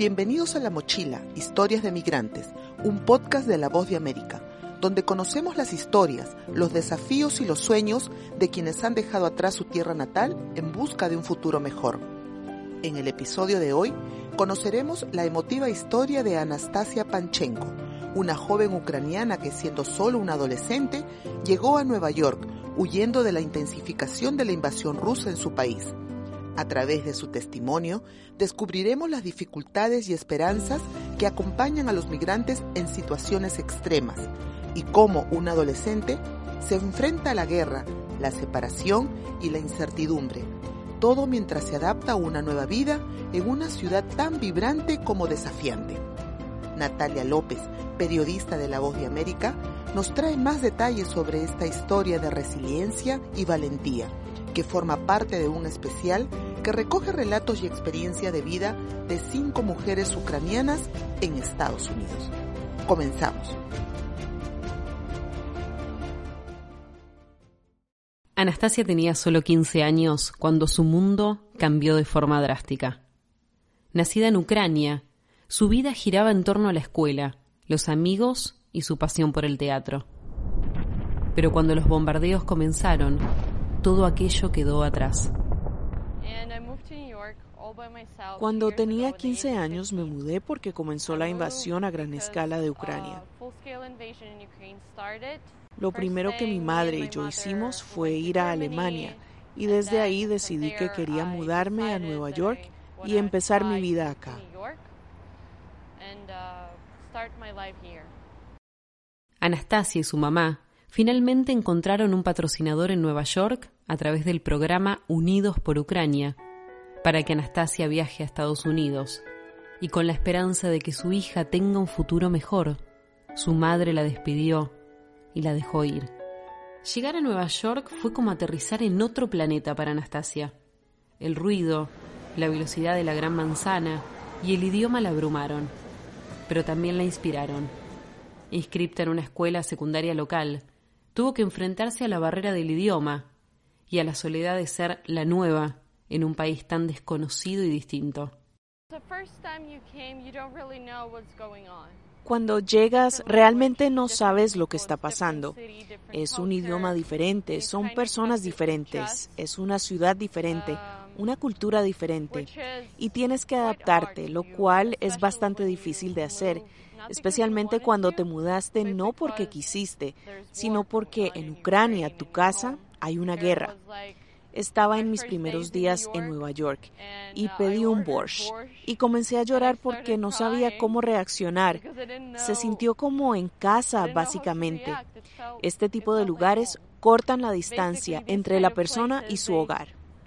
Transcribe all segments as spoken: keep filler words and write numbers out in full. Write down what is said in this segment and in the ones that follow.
Bienvenidos a La Mochila, Historias de Migrantes, un podcast de La Voz de América, donde conocemos las historias, los desafíos y los sueños de quienes han dejado atrás su tierra natal en busca de un futuro mejor. En el episodio de hoy, conoceremos la emotiva historia de Anastasia Panchenko, una joven ucraniana que, siendo solo una adolescente, llegó a Nueva York, huyendo de la intensificación de la invasión rusa en su país. A través de su testimonio, descubriremos las dificultades y esperanzas que acompañan a los migrantes en situaciones extremas y cómo un adolescente se enfrenta a la guerra, la separación y la incertidumbre, todo mientras se adapta a una nueva vida en una ciudad tan vibrante como desafiante. Natalia López, periodista de La Voz de América, nos trae más detalles sobre esta historia de resiliencia y valentía, que forma parte de un especial que recoge relatos y experiencia de vida de cinco mujeres ucranianas en Estados Unidos. Comenzamos. Anastasia tenía solo quince años cuando su mundo cambió de forma drástica. Nacida en Ucrania, su vida giraba en torno a la escuela, los amigos y su pasión por el teatro. Pero cuando los bombardeos comenzaron, todo aquello quedó atrás. Cuando tenía quince años me mudé porque comenzó la invasión a gran escala de Ucrania. Lo primero que mi madre y yo hicimos fue ir a Alemania y desde ahí decidí que quería mudarme a Nueva York y empezar mi vida acá. Anastasia y su mamá finalmente encontraron un patrocinador en Nueva York a través del programa Unidos por Ucrania para que Anastasia viaje a Estados Unidos, y con la esperanza de que su hija tenga un futuro mejor, su madre la despidió y la dejó ir. Llegar a Nueva York fue como aterrizar en otro planeta para Anastasia. El ruido, la velocidad de la Gran Manzana y el idioma la abrumaron, pero también la inspiraron. Inscripta en una escuela secundaria local, tuvo que enfrentarse a la barrera del idioma y a la soledad de ser la nueva en un país tan desconocido y distinto. Cuando llegas, realmente no sabes lo que está pasando. Es un idioma diferente, son personas diferentes, es una ciudad diferente, una cultura diferente, y tienes que adaptarte, lo cual es bastante difícil de hacer, especialmente cuando te mudaste no porque quisiste, sino porque en Ucrania, tu casa, hay una guerra. Estaba en mis primeros días en Nueva York y pedí un borscht y comencé a llorar porque no sabía cómo reaccionar. Se sintió como en casa, básicamente. Este tipo de lugares cortan la distancia entre la persona y su hogar.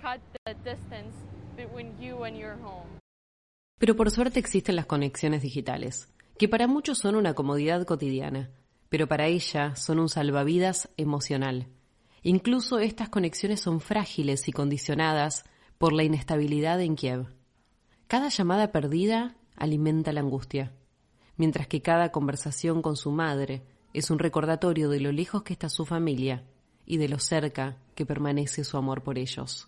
Pero por suerte existen las conexiones digitales, que para muchos son una comodidad cotidiana, pero para ella son un salvavidas emocional. Incluso estas conexiones son frágiles y condicionadas por la inestabilidad en Kiev. Cada llamada perdida alimenta la angustia, mientras que cada conversación con su madre es un recordatorio de lo lejos que está su familia y de lo cerca que permanece su amor por ellos.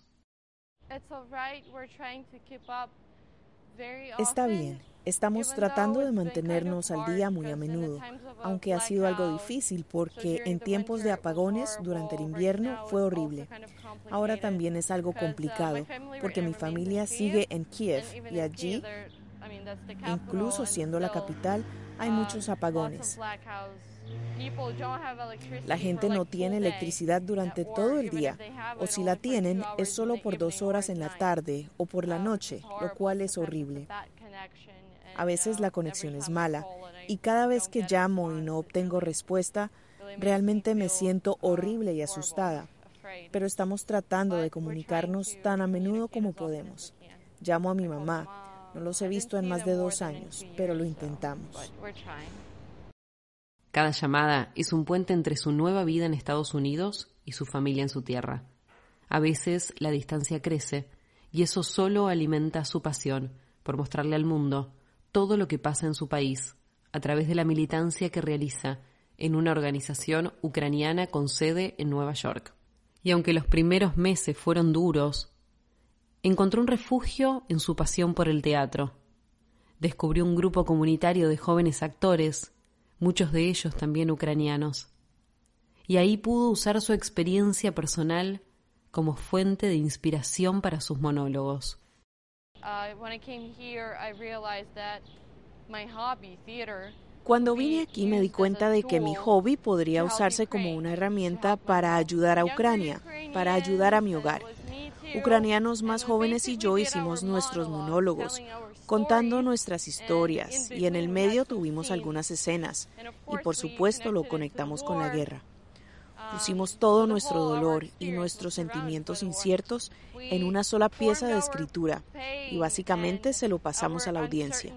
Está bien. Estamos tratando de mantenernos al día muy a menudo, aunque ha sido algo difícil porque en tiempos de apagones durante el invierno fue horrible. Ahora también es algo complicado porque mi familia sigue en Kiev y allí, incluso siendo la capital, hay muchos apagones. La gente no tiene electricidad durante todo el día, o si la tienen es solo por dos horas en la tarde o por la noche, lo cual es horrible. A veces la conexión es mala y cada vez que llamo y no obtengo respuesta, realmente me siento horrible y asustada. Pero estamos tratando de comunicarnos tan a menudo como podemos. Llamo a mi mamá. No los he visto en más de dos años, pero lo intentamos. Cada llamada es un puente entre su nueva vida en Estados Unidos y su familia en su tierra. A veces la distancia crece y eso solo alimenta su pasión por mostrarle al mundo todo lo que pasa en su país a través de la militancia que realiza en una organización ucraniana con sede en Nueva York. Y aunque los primeros meses fueron duros, encontró un refugio en su pasión por el teatro. descubrió un grupo comunitario de jóvenes actores, muchos de ellos también ucranianos. Y ahí pudo usar su experiencia personal como fuente de inspiración para sus monólogos. Cuando vine aquí me di cuenta de que mi hobby podría usarse como una herramienta para ayudar a Ucrania, para ayudar a mi hogar. Ucranianos más jóvenes y yo hicimos nuestros monólogos, contando nuestras historias, y en el medio tuvimos algunas escenas, y por supuesto lo conectamos con la guerra. Pusimos todo nuestro dolor y nuestros sentimientos inciertos en una sola pieza de escritura, y básicamente se lo pasamos a la audiencia.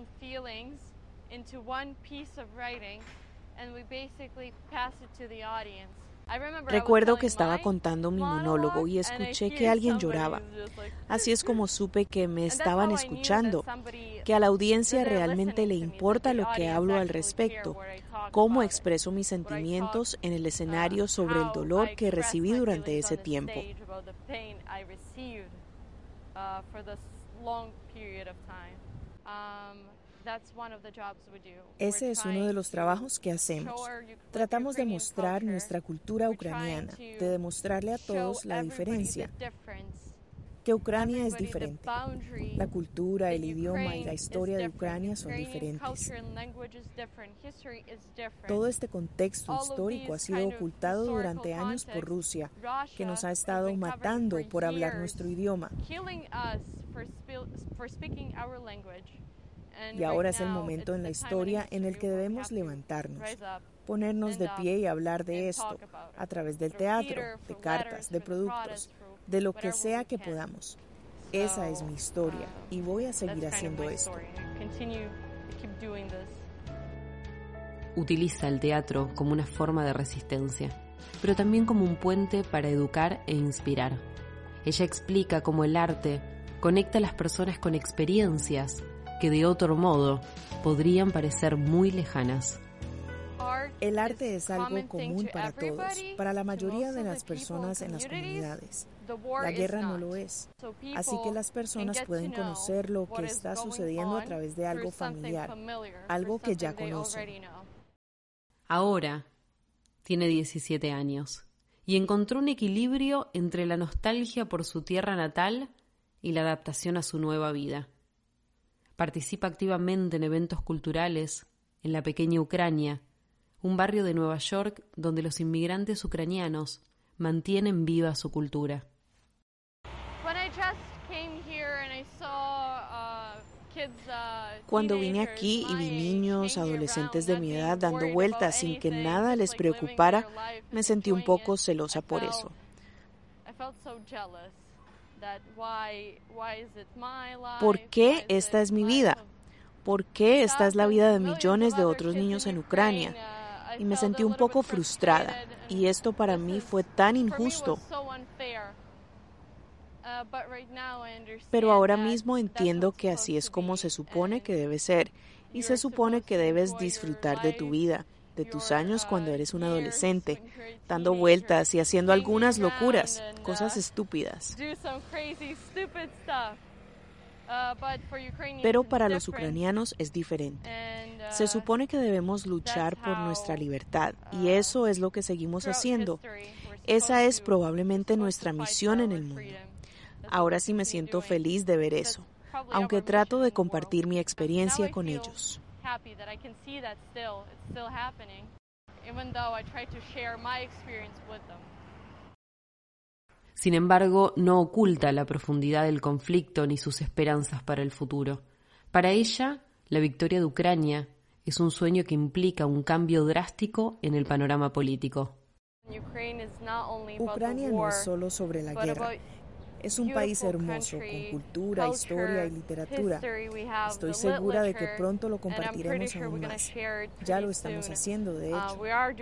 Recuerdo que estaba contando mi monólogo y escuché que alguien lloraba. Así es como supe que me estaban escuchando, que a la audiencia realmente le importa lo que hablo al respecto, cómo expreso mis sentimientos en el escenario sobre el dolor que recibí durante ese tiempo. Ese es uno de los trabajos que hacemos. Tratamos de mostrar nuestra cultura ucraniana, de demostrarle a todos la diferencia, que Ucrania es diferente. La cultura, el idioma y la historia de Ucrania son diferentes. Todo este contexto histórico ha sido ocultado durante años por Rusia, que nos ha estado matando por hablar nuestro idioma. Y ahora es el momento en la historia en el que debemos levantarnos, ponernos de pie y hablar de esto a través del teatro, de cartas, de productos, de lo que sea que podamos. Esa es mi historia y voy a seguir haciendo esto. Utiliza el teatro como una forma de resistencia, pero también como un puente para educar e inspirar. Ella explica cómo el arte conecta a las personas con experiencias que de otro modo podrían parecer muy lejanas. El arte es algo común para todos, para la mayoría de las personas en las comunidades. La guerra no lo es. Así que las personas pueden conocer lo que está sucediendo a través de algo familiar, algo que ya conocen. Ahora tiene diecisiete años y encontró un equilibrio entre la nostalgia por su tierra natal y la adaptación a su nueva vida. Participa activamente en eventos culturales en la pequeña Ucrania, un barrio de Nueva York donde los inmigrantes ucranianos mantienen viva su cultura. Cuando vine aquí y vi niños, adolescentes de mi edad dando vueltas sin que nada les preocupara, me sentí un poco celosa por eso. ¿Por qué esta es mi vida? ¿Por qué esta es la vida de millones de otros niños en Ucrania? Y me sentí un poco frustrada, y esto para mí fue tan injusto. Pero ahora mismo entiendo que así es como se supone que debe ser, y se supone que debes disfrutar de tu vida, de tus años cuando eres un adolescente, dando vueltas y haciendo algunas locuras, cosas estúpidas. Pero para los ucranianos es diferente. Se supone que debemos luchar por nuestra libertad, y eso es lo que seguimos haciendo. Esa es probablemente nuestra misión en el mundo. Ahora sí me siento feliz de ver eso, aunque trato de compartir mi experiencia con ellos. Sin embargo, no oculta la profundidad del conflicto ni sus esperanzas para el futuro. Para ella, la victoria de Ucrania es un sueño que implica un cambio drástico en el panorama político. Ucrania no es solo sobre la guerra. Es un país hermoso, con cultura, historia y literatura. Estoy segura de que pronto lo compartiremos aún más. Ya lo estamos haciendo, de hecho.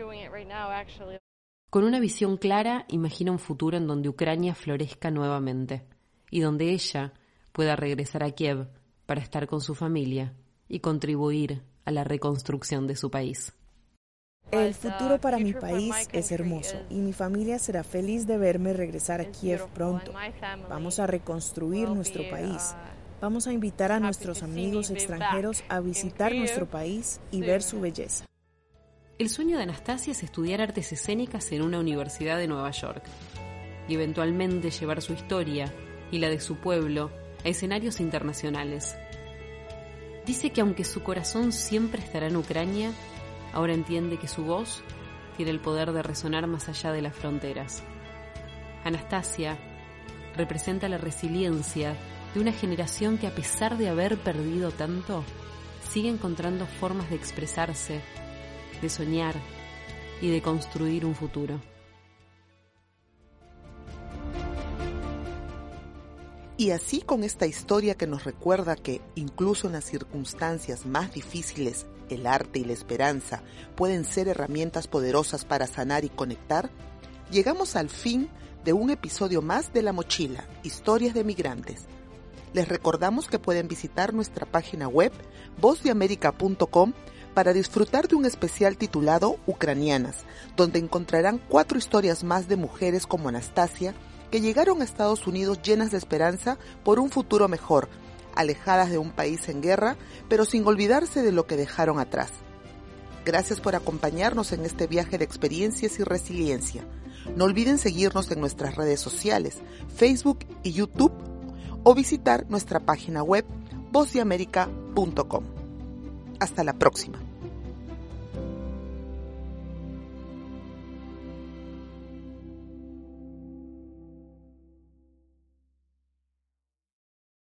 Con una visión clara, imagina un futuro en donde Ucrania florezca nuevamente y donde ella pueda regresar a Kiev para estar con su familia y contribuir a la reconstrucción de su país. El futuro para mi país es hermoso y mi familia será feliz de verme regresar a Kiev pronto. Vamos a reconstruir nuestro país. Vamos a invitar a nuestros amigos extranjeros a visitar nuestro país y ver su belleza. El sueño de Anastasia es estudiar artes escénicas en una universidad de Nueva York y eventualmente llevar su historia y la de su pueblo a escenarios internacionales. Dice que aunque su corazón siempre estará en Ucrania, ahora entiende que su voz tiene el poder de resonar más allá de las fronteras. Anastasia representa la resiliencia de una generación que, a pesar de haber perdido tanto, sigue encontrando formas de expresarse, de soñar y de construir un futuro. Y así, con esta historia que nos recuerda que, incluso en las circunstancias más difíciles, el arte y la esperanza pueden ser herramientas poderosas para sanar y conectar, llegamos al fin de un episodio más de La Mochila, Historias de Migrantes. Les recordamos que pueden visitar nuestra página web voz de américa punto com para disfrutar de un especial titulado Ucranianas, donde encontrarán cuatro historias más de mujeres como Anastasia, que llegaron a Estados Unidos llenas de esperanza por un futuro mejor, alejadas de un país en guerra, pero sin olvidarse de lo que dejaron atrás. Gracias por acompañarnos en este viaje de experiencias y resiliencia. No olviden seguirnos en nuestras redes sociales, Facebook y YouTube, o visitar nuestra página web voz de américa punto com. Hasta la próxima.